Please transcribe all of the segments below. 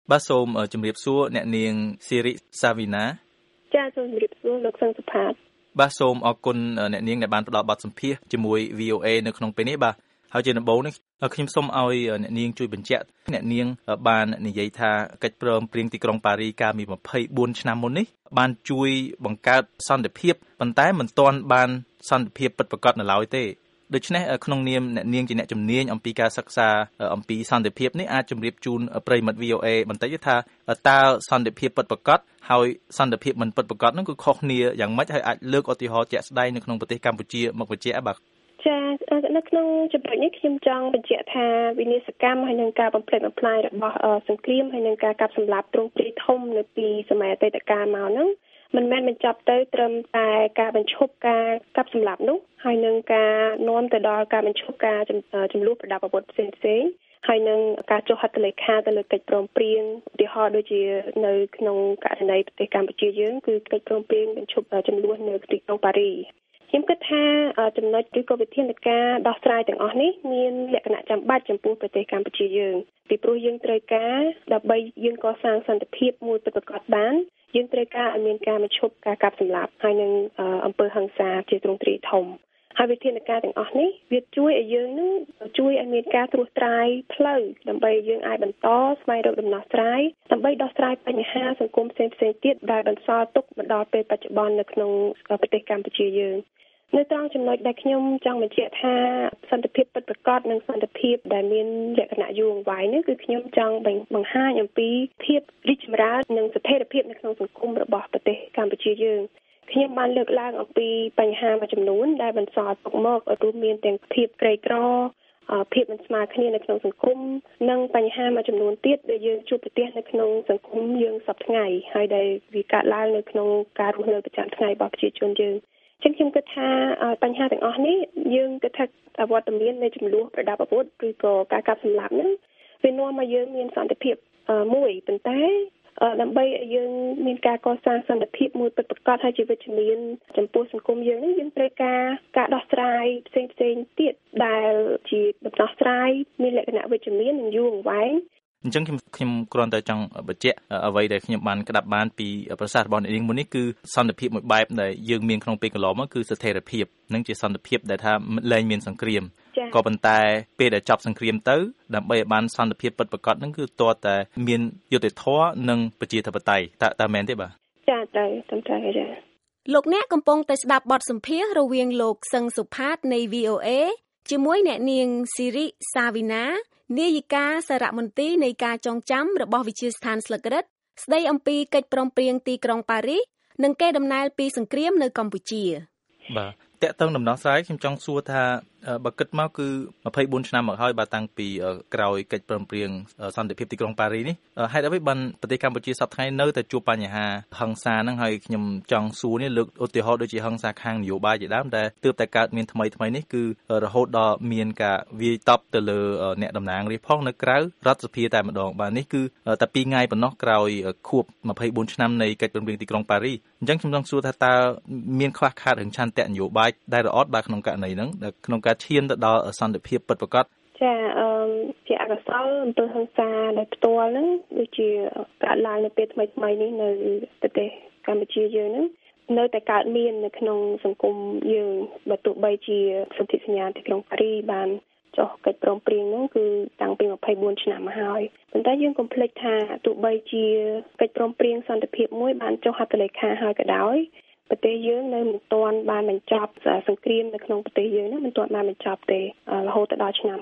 បាទសូមជំរាបសួរអ្នកនាងស៊ីរីសាវីណាចាសូមជម្រាបសួរលោកសង្ឃសុផាតបាទសូមអរគុណអ្នកនាងដែលបានផ្ដល់បទសម្ភាសន៍ជាមួយ VOA នៅក្នុងពេលនេះបាទហើយជាដំបូងនេះខ្ញុំសូមឲ្យអ្នកនាងជួយបញ្ជាក់អ្នកនាងបាននិយាយថាកិច្ចព្រមព្រៀងទីក្រុងប៉ារីកាលពី24ឆ្នាំមុននេះបានជួយបង្កើតសន្តិភាពប៉ុន្តែមិនទាន់បានសន្តិភាពពិតប្រាកដនៅឡើយទេដូច្នេះក្នុងនាមអ្នកនាងជាអ្នកជំនាញអំពីការសិក្សាអំពីសន្តិភាពនេះអាចជម្រាបជូនប្រិយមិត្ត VOA បន្តិចថាតើសន្តិភាពពិតប្រាកដហើយសន្តិភាពមិនពិតប្រាកដនោះគឺខុសគ្នាយ៉ាងម៉េចហើយអាចលើកឧទាហរណ៍ជាក់ស្ដែងនៅក្នុងប្រទេសកម្ពុជាមកបញ្ជាក់បាទចានៅក្នុងចំណុចនេះខ្ញុំចង់បញ្ជាក់ថាវិនាសកម្មហើយនឹងការបំផ្លិចបំផ្លាញរបស់សង្គ្រាមហើយនឹងការកាប់សម្លាប់ទ្រង់ទ្រាយធំនៅពីសម័យអតីតកាលមកហ្នឹងមិនមែនបញ្ចប់ទៅត្រឹមតែការបញ្ឈប់ការកាប់សម្លាប់នោះហើយនឹងការនាំទៅដល់ការបញ្ឈប់ការចំនួនប្រដាប់អាវុធផ្សេងៗហើយនឹងការចុះហត្ថលេខាទៅលើកិច្ចព្រមព្រៀងឧទាហរណ៍ដូចជានៅក្នុងករណីប្រទេសកម្ពុជាយើងគឺកិច្ចព្រមព្រៀងបញ្ឈប់ចំនួននៅទីក្រុងប៉ារីខ្ញុំគិតថាចំណុចឬក៏វិធានការដោះស្រាយទាំងអស់នេះមានលក្ខណៈចាំបាច់ចំពោះប្រទេសកម្ពុជាយើងពីព្រោះយើងត្រូវការដើម្បីយើងកសាងសន្តិភាពមួយពិតប្រាកដបានយើងត្រូវការឲ្យមានការបញ្ឈប់ការកាប់សម្លាប់ហើយនឹងអំពើហិង្សាជាទ្រង់ទ្រាយធំហើយវិធានការទាំងអស់នេះវាជួយឲ្យយើងនឹងជួយឲ្យមានការត្រួសត្រាយផ្លូវដើម្បីយើងអាចបន្តស្វែងរកដំណោះស្រាយដើម្បីដោះស្រាយបញ្ហាសង្គមផ្សេងៗទៀតដែលបន្សល់ទុកមកដល់ពេលបច្ចុប្បន្ននៅក្នុងប្រទេសកម្ពុជាយើងនៅត្រង់ចំណុចដែលខ្ញុំចង់បញ្ជាក់ថាសន្តិភាពពិតប្រាកដនិងសន្តិភាពដែលមានលក្ខណៈយូរអង្វែងនេះគឺខ្ញុំចង់បង្ហាញអំពីភាពរីកចម្រើននិងស្ថិរភាពនៅក្នុងសង្គមរបស់ប្រទេសកម្ពុជាយើងខ្ញុំបានលើកឡើងអំពីបញ្ហាមួយចំនួនដែលបន្សល់ទុកមករួមមានទាំងភាពក្រីក្រភាពមិនស្មើគ្នានៅក្នុងសង្គមនិងបញ្ហាមួយចំនួនទៀតដែលយើងជួបប្រទះនៅក្នុងសង្គមយើងសពថ្ងៃហើយដែលវាកើតឡើងនៅក្នុងការរស់នៅប្រចាំថ្ងៃរបស់ប្រជាជនយើងចឹងខ្ញុំគិតថាបញ្ហាទាំងអស់នេះយើងគិតថាអវត្តមាននៃចំនួនប្រដាប់អាវុធឬក៏ការកាប់សម្លាប់ហ្នឹងវានាំមកយើងមានសន្តិភាពមួយប៉ុន្តែដើម្បីឲ្យយើងមានការកសាងសន្តិភាពមួយពិតប្រាកដហើយជាវិជ្ជមានចំពោះសង្គមយើងនេះយើងត្រូវការដោះស្រាយផ្សេងៗទៀតដែលជាដំណោះស្រាយមានលក្ខណៈវិជ្ជមាននិងយូរអង្វែងអញ្ចឹងខ្ញុំគ្រាន់តែចង់បញ្ជាក់អ្វីដែលខ្ញុំបានក្តាប់បានពីប្រសាសន៍របស់អ្នកនាងមុននេះគឺសន្តិភាពមួយបែបដែលយើងមានក្នុងពេលកន្លងមកគឺស្ថិរភាពនិងជាសន្តិភាពដែលថាលែងមានសង្គ្រាមក៏ប៉ុន្តែពេលដែលចប់សង្គ្រាមទៅដើម្បីឲ្យបានសន្តិភាពពិតប្រាកដហ្នឹងគឺទាល់តែមានយុត្តិធម៌និងប្រជាធិបតេយ្យតើមែនទេបាទចាត្រូវចាលោកអ្នកកំពុងតែស្ដាប់បទសម្ភាសន៍រវាងលោកសឹងសុផាតនៃ VOA ជាមួយអ្នកនាងស៊ីរីសាវីណានាយិកាសារមន្ទីរនៃការចងចាំរបស់វិទ្យាស្ថានស្លឹករឹតស្ដីអំពីកិច្ចព្រមព្រៀងទីក្រុងប៉ារីសនិងកេរដំណែលពីសង្គ្រាមនៅកម្ពុជាបាទតើតើដំណោះស្រាយខ្ញុំចង់សួរថាបើគិតមកគឺ24ឆ្នាំមកហើយបាទតាំងពីក្រោយកិច្ចព្រមព្រៀងសន្តិភាពទីក្រុងប៉ារីសនេះហេតុអ្វីបានប្រទេសកម្ពុជាសប្តាហ៍ថ្ងៃនៅតែជួបបញ្ហាហិង្សាហ្នឹងហើយខ្ញុំចង់សួរនេះលើកឧទាហរណ៍ដូចជាហិង្សាខាងនយោបាយជាដើមដែលទើបតែកើតមានថ្មីនេះគឺរហូតដល់មានការវាយតប់ទៅលើអ្នកតំណាងរាស្ត្រផងនៅក្រៅរដ្ឋសភាតែម្ដងបាទនេះគឺតែ2ថ្ងៃប៉ុណ្ណោះក្រោយខួប24ឆ្នាំនៃកិច្ចព្រមព្រៀងទីក្រុងប៉ារីសអញ្ចឹងខ្ញុំចង់សួរថាតើមានខ្វះខាតរឿងឆន្ទៈនយោបាយដែលរអត់បាទក្នុងករណីហ្នឹងក្នុងការឈានទៅដល់សន្តិភាពពិតប្រាកដចាជាអកុសលអំពើហិង្សាដែលផ្ទាល់ហ្នឹងដូចជាកើតឡើងនៅពេលថ្មីនេះនៅប្រទេសកម្ពុជាយើងហ្នឹងនៅតែកើតមាននៅក្នុងសង្គមយើងបើទោះបីជាសន្ធិសញ្ញាទីក្រុងប៉ារីសបានចុះកិច្ចព្រមព្រៀងហ្នឹងគឺតាំងពី24ឆ្នាំមកហើយប៉ុន្តែយើងកុំភ្លេចថាទោះបីជាកិច្ចព្រមព្រៀងសន្តិភាពមួយបានចុះហត្ថលេខាហើយក៏ដោយប្រទេសយើងនៅមិនទាន់បានបញ្ចប់សង្គ្រាមនៅក្នុងប្រទេសយើងនេះមិនទាន់បានបញ្ចប់ទេរហូតដល់ឆ្នាំ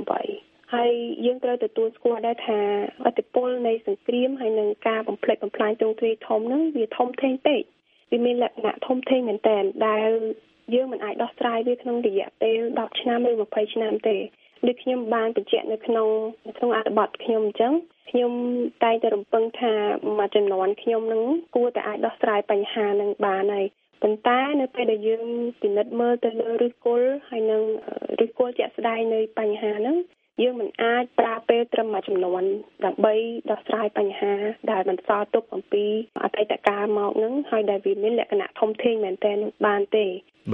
98ហើយយើងត្រូវទទួលស្គាល់ដែរថាឥទ្ធិពលនៃសង្គ្រាមហើយនឹងការបំផ្លិចបំផ្លាញទ្រង់ទ្រាយធំហ្នឹងវាធំធេងពេកវាមានលក្ខណៈធំធេងមែនទែនដែលយើងមិនអាចដោះស្រាយវាក្នុងរយៈពេល10ឆ្នាំឬ20ឆ្នាំទេដូចខ្ញុំបានបញ្ជាក់នៅក្នុងអត្ថបទខ្ញុំអញ្ចឹងខ្ញុំតែងតែរំពឹងថាមួយចំនួនខ្ញុំនឹងគួរតែអាចដោះស្រាយបញ្ហានឹងបានហើយប៉ុន្តែនៅពេលដែលយើងពិនិត្យមើលទៅលើឫសគល់ហើយនឹងឫសគល់ជាក់ស្ដែងនៃបញ្ហាហ្នឹងយើងមិនអាចប្រើពេលត្រឹមមួយចំនួនដើម្បីដោះស្រាយបញ្ហាដែលបន្សល់ទុកអំពីអតីតកាលមកហ្នឹងហើយដែលវាមានលក្ខណៈធំធេងមែនទែនបានទេបាទ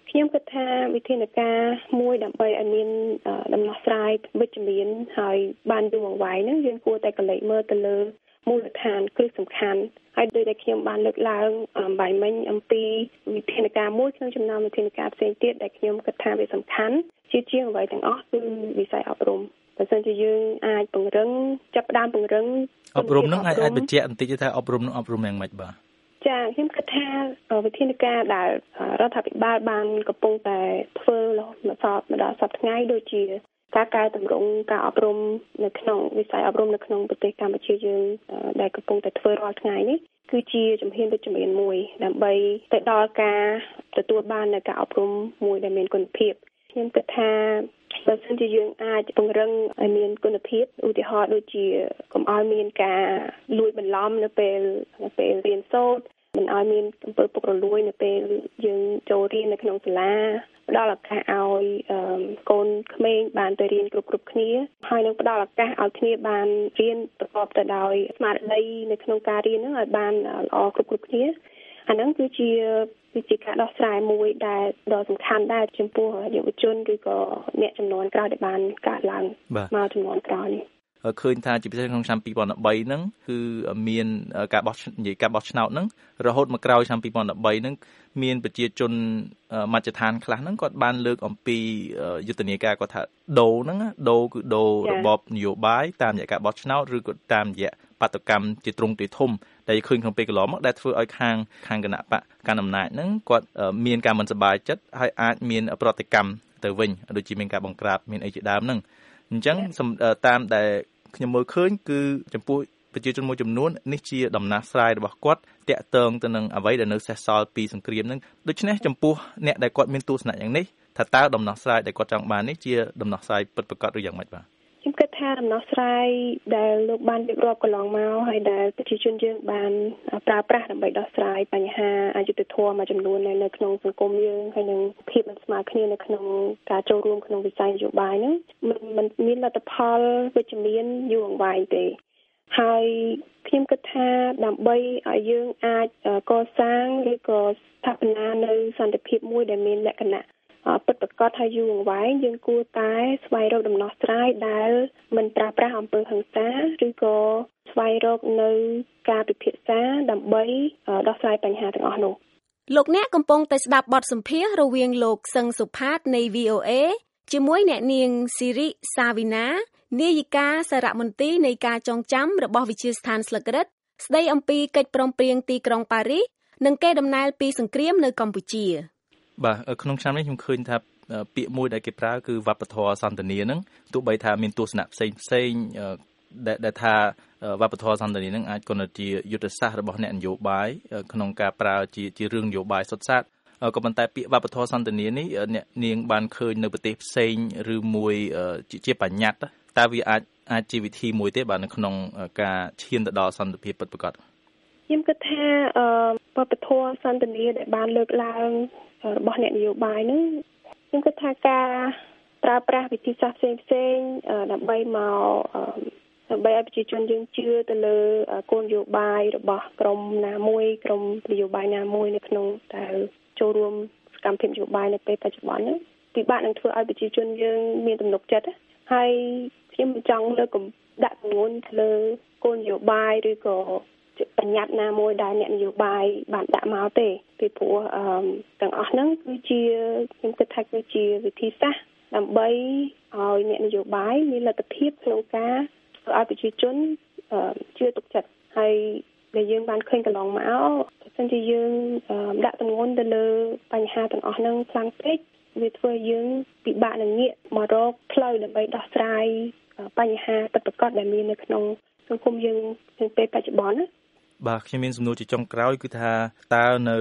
ខ្ញុំគិតថាវិធានការមួយដើម្បីឲ្យមានដំណោះស្រាយវិជ្ជមានហើយបានយូរអង្វែងហ្នឹងយើងគួរតែកលេចមើលទៅលើមូលដ្ឋានគ្រឹះសំខាន់ហើយដូចដែលខ្ញុំបានលើកឡើងបាយមិញអំពីវិធានការមួយក្នុងចំណោមវិធានការផ្សេងទៀតដែលខ្ញុំគិតថាវាសំខាន់ជាងអ្វីទាំងអស់គឺវិស័យអប់រំបើសិនជាយើងអាចពង្រឹងចាប់ផ្ដើមពង្រឹងអប់រំនឹងអាចបញ្ជាក់បន្តិចថាអប់រំយ៉ាងម៉េចបាទចាខ្ញុំគិតថាវិធានការដែលរដ្ឋាភិបាលបានកំពុងតែធ្វើម្ដងសប្តាហ៍ថ្ងៃដូចជាការកែតម្រង់ការអប់រំនៅក្នុងវិស័យអប់រំនៅក្នុងប្រទេសកម្ពុជាយើងដែលកំពុងតែធ្វើរាល់ថ្ងៃនេះគឺជាជំហានវិជ្ជមានមួយដើម្បីទៅដល់ការទទួលបាននូវការអប់រំមួយដែលមានគុណភាពខ្ញុំគិតថាបើសិនជាយើងអាចពង្រឹងឲ្យមានគុណភាពឧទាហរណ៍ដូចជាកុំឲ្យមានការលួចបន្លំនៅពេលរៀនសូត្រមិនឲ្យមានអំពើពុករលួយនៅពេលយើងចូលរៀននៅក្នុងសាលាផ្ដល់ឱកាសឲ្យកូនក្មេងបានទៅរៀនគ្រប់គ្នាហើយនឹងផ្ដល់ឱកាសឲ្យគ្នាបានរៀនប្រកបទៅដោយស្មារតីនៅក្នុងការរៀនហ្នឹងឲ្យបានល្អគ្រប់គ្នាអាហ្នឹងគឺជាការដោះស្រាយមួយដែលដ៏សំខាន់ដែរចំពោះយុវជនឬក៏អ្នកចំនួនក្រោយដែលបានកើតឡើងមកចំនួនក្រោយនេះឃើញថាជាពិសេសក្នុងឆ្នាំ2013ហ្នឹងគឺមានការបោះឆ្នោតហ្នឹងរហូតមកក្រោយឆ្នាំ2013ហ្នឹងមានប្រជាជនមជ្ឈដ្ឋានខ្លះហ្នឹងគាត់បានលើកអំពីយុទ្ធនាការគាត់ថាដូរហ្នឹងដូរគឺដូររបបនយោបាយតាមរយៈការបោះឆ្នោតឬក៏តាមរយៈបាតុកម្មជាទ្រង់ទ្រាយធំដែលឃើញក្នុងពេលកន្លងមកដែលធ្វើឲ្យខាងគណៈបកកណ្ដាលអំណាចហ្នឹងគាត់មានការមិនសប្បាយចិត្តហើយអាចមានប្រតិកម្មទៅវិញដូចជាមានការបង្ក្រាបមានអីជាដើមហ្នឹងអញ្ចឹងតាមដែលខ្ញុំមើលឃើញគឺចំពោះប្រជាជនមួយចំនួននេះជាដំណោះស្រាយរបស់គាត់តាក់ទងទៅនឹងអ្វីដែលនៅសេសសល់ពីសង្គ្រាមហ្នឹងដូច្នេះចំពោះអ្នកដែលគាត់មានទស្សនៈយ៉ាងនេះថាតើដំណោះស្រាយដែលគាត់ចង់បាននេះជាដំណោះស្រាយពិតប្រាកដឬយ៉ាងម៉េចបាទខ្ញុំគិតថាដំណោះស្រាយដែលលោកបានរៀបរាប់កន្លងមកហើយដែលប្រជាជនយើងបានប្រើប្រាស់ដើម្បីដោះស្រាយបញ្ហាអយុត្តិធម៌មួយចំនួននៅក្នុងសង្គមយើងហើយនឹងភាពមិនស្មើគ្នានៅក្នុងការចូលរួមក្នុងវិស័យនយោបាយហ្នឹងมันមានលទ្ធផលវិជ្ជមានយូរអង្វែងទេហើយខ្ញុំគិតថាដើម្បីឲ្យយើងអាចកសាងឬក៏ស្ថាបនានៅសន្តិភាពមួយដែលមានលក្ខណៈពិតប្រាកដហើយយូរអង្វែងយើងគួរតែស្វែងរកដំណោះស្រាយដែលមិនប្រើប្រាស់អំពើហិង្សាឬក៏ស្វែងរកនៅការពិភាក្សាដើម្បីដោះស្រាយបញ្ហាទាំងអស់នោះលោកអ្នកកំពុងតែស្ដាប់បទសម្ភាសន៍រវាងលោកសឹងសុផាតនៃ VOA ជាមួយអ្នកនាងស៊ីរីសាវីណានាយិកាសារមន្ទីរនៃការចងចាំរបស់វិទ្យាស្ថានស្លឹករឹតស្ដីអំពីកិច្ចព្រមព្រៀងទីក្រុងប៉ារីសនិងកេរដំណែលពីសង្គ្រាមនៅកម្ពុជាបាទក្នុងឆ្នាំនេះខ្ញុំឃើញថាពាក្យមួយដែលគេប្រើគឺវប្បធម៌សន្តានាហ្នឹងទោះបីថាមានទស្សនៈផ្សេងដែលថាវប្បធម៌សន្តានាហ្នឹងអាចគណជាយុទ្ធសាស្ត្ររបស់អ្នកនយោបាយក្នុងការប្រើជារឿងនយោបាយសុទ្ធសាធក៏ប៉ុន្តែពាក្យវប្បធម៌សន្តានានេះអ្នកនាងបានឃើញនៅប្រទេសផ្សេងឬមួយជាបញ្ញត្តិតើវាអាចជាវិធីមួយទេបាទនៅក្នុងការឈានទៅដល់សន្តិភាពពិតប្រាកដខ្ញុំគិតថាវប្បធម៌សន្តានាដែលបានលើកឡើងរបស់អ្នកនយោបាយហ្នឹងខ្ញុំគិតថាការប្រើប្រាស់វិធីសាស្ត្រផ្សេងដើម្បីឲ្យប្រជាជនយើងជឿទៅលើគោលនយោបាយរបស់ក្រមណាមួយក្រមនយោបាយណាមួយនៅក្នុងដែលចូលរួមសកម្មភាពនយោបាយនៅពេលបច្ចុប្បន្នហ្នឹងពិបាកនឹងធ្វើឲ្យប្រជាជនយើងមានទំនុកចិត្តហើយខ្ញុំចង់លើកដាក់ទម្ងន់ទៅលើគោលនយោបាយឬក៏បញ្ញត្តិណាមួយដែលអ្នកនយោបាយបានដាក់មកទេពីព្រោះទាំងអស់ហ្នឹងគឺជាខ្ញុំគិតថាគឺជាវិធីសាស្ត្រដើម្បីឲ្យអ្នកនយោបាយមានលទ្ធភាពក្នុងការធ្វើឲ្យប្រជាជនជឿទុកចិត្តហើយដែលយើងបានឃើញកន្លងមកបើមិនជាយើងដាក់ទម្ងន់ទៅលើបញ្ហាទាំងអស់ហ្នឹងខ្លាំងពេកវាធ្វើឲ្យយើងពិបាកនឹងងាកមករកផ្លូវដើម្បីដោះស្រាយបញ្ហាពិតប្រាកដដែលមាននៅក្នុងសង្គមយើងក្នុងពេលបច្ចុប្បន្នណាបាទខ្ញុំមានសំណួរជាចុងក្រោយគឺថាតើនៅ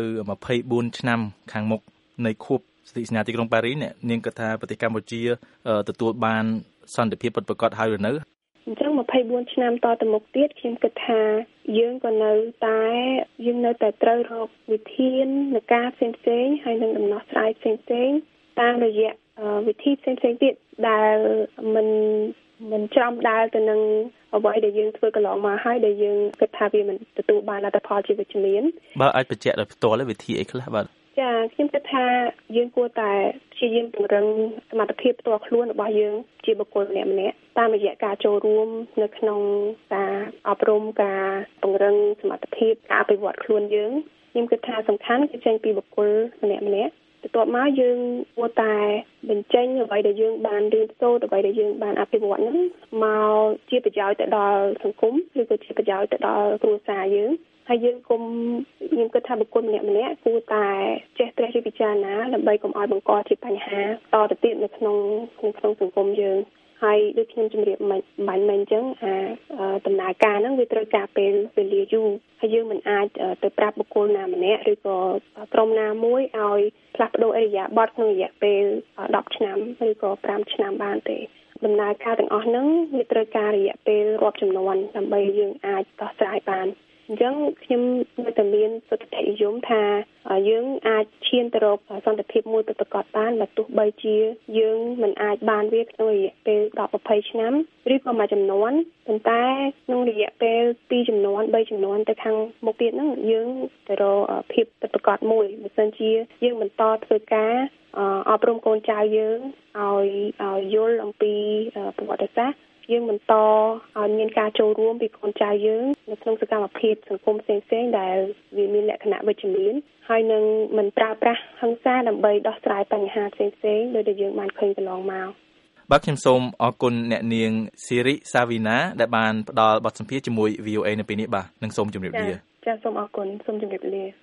24ឆ្នាំខាងមុខនៃខួបសន្ធិសញ្ញាទីក្រុងប៉ារីសអ្នកនាងគិតថាប្រទេសកម្ពុជាទទួលបានសន្តិភាពពិតប្រាកដហើយឬនៅអញ្ចឹង24ឆ្នាំតទៅមុខទៀតខ្ញុំគិតថាយើងក៏នៅតែត្រូវរកវិធាននៃការផ្សេងៗហើយនឹងដំណោះស្រាយផ្សេងៗតាមរយៈវិធីផ្សេងៗទៀតដែលមិនច្រំដាល់ទៅនឹងអ្វីដែលយើងធ្វើកន្លងមកហើយដែលយើងគិតថាវាមិនទទួលបានលទ្ធផលជាវិជ្ជមានបើអាចបញ្ជាក់ដោយផ្ទាល់វិធីអីខ្លះបាទចាខ្ញុំគិតថាយើងគួរតែព្យាយាមពង្រឹងសមត្ថភាពផ្ទាល់ខ្លួនរបស់យើងជាបុគ្គលម្នាក់ៗតាមរយៈការចូលរួមនៅក្នុងការអប់រំការពង្រឹងសមត្ថភាពការអភិវឌ្ឍខ្លួនយើងខ្ញុំគិតថាសំខាន់គឺចេញពីបុគ្គលម្នាក់ៗបន្ទាប់មកយើងគួរតែបញ្ចេញអ្វីដែលយើងបានរៀនសូត្រអ្វីដែលយើងបានអភិវឌ្ឍហ្នឹងមកជាប្រយោជន៍ទៅដល់សង្គមឬក៏ជាប្រយោជន៍ទៅដល់គ្រួសារយើងហើយយើងគុំខ្ញុំគិតថាបុគ្គលម្នាក់ៗគួរតែចេះត្រិះរិះពិចារណាដើម្បីកុំឲ្យបង្កជាបញ្ហាតទៅទៀតនៅក្នុងសង្គមយើងហើយដូចខ្ញុំជម្រាបមិញអញ្ចឹងដំណើរការហ្នឹងវាត្រូវការពេលវេលាយូរហើយយើងមិនអាចទៅប្រាប់បុគ្គលណាម្នាក់ឬក៏ក្រុមណាមួយឲ្យផ្លាស់ប្ដូរឥរិយាបថក្នុងរយៈពេល10ឆ្នាំឬក៏5ឆ្នាំបានទេដំណើរការទាំងអស់ហ្នឹងវាត្រូវការរយៈពេលរាប់ចំនួនដើម្បីយើងអាចដោះស្រាយបានអញ្ចឹងខ្ញុំនៅតែមានសុទ្ធិនិយមថាយើងអាចឈានទៅរកសន្តិភាពមួយពិតប្រាកដបានបើទោះបីជាយើងមិនអាចបានវាក្នុងរយៈពេល10-20ឆ្នាំឬក៏មួយចំនួនប៉ុន្តែក្នុងរយៈពេល2ចំនួន3ចំនួនទៅខាងមុខទៀតហ្នឹងយើងទៅរកភាពពិតប្រាកដមួយបើមិនជាយើងបន្តធ្វើការអប់រំកូនចៅយើងឲ្យយល់អំពីប្រវត្តិសាស្ត្រយើងបន្តឲ្យមានការចូលរួមពីកូនចៅយើងនៅក្នុងសកម្មភាពសង្គមផ្សេងៗដែលវាមានលក្ខណៈវិជ្ជមានហើយនឹងមិនប្រើប្រាស់ហិង្សាដើម្បីដោះស្រាយបញ្ហាផ្សេងៗដោយដែលយើងបានឃើញកន្លងមកបាទខ្ញុំសូមអរគុណអ្នកនាងស៊ីរីសាវីណាដែលបានផ្ដល់បទសម្ភាសន៍ជាមួយ VOA នៅពេលនេះបាទនិងសូមជម្រាបលាចាសូមអរគុណសូមជម្រាបលា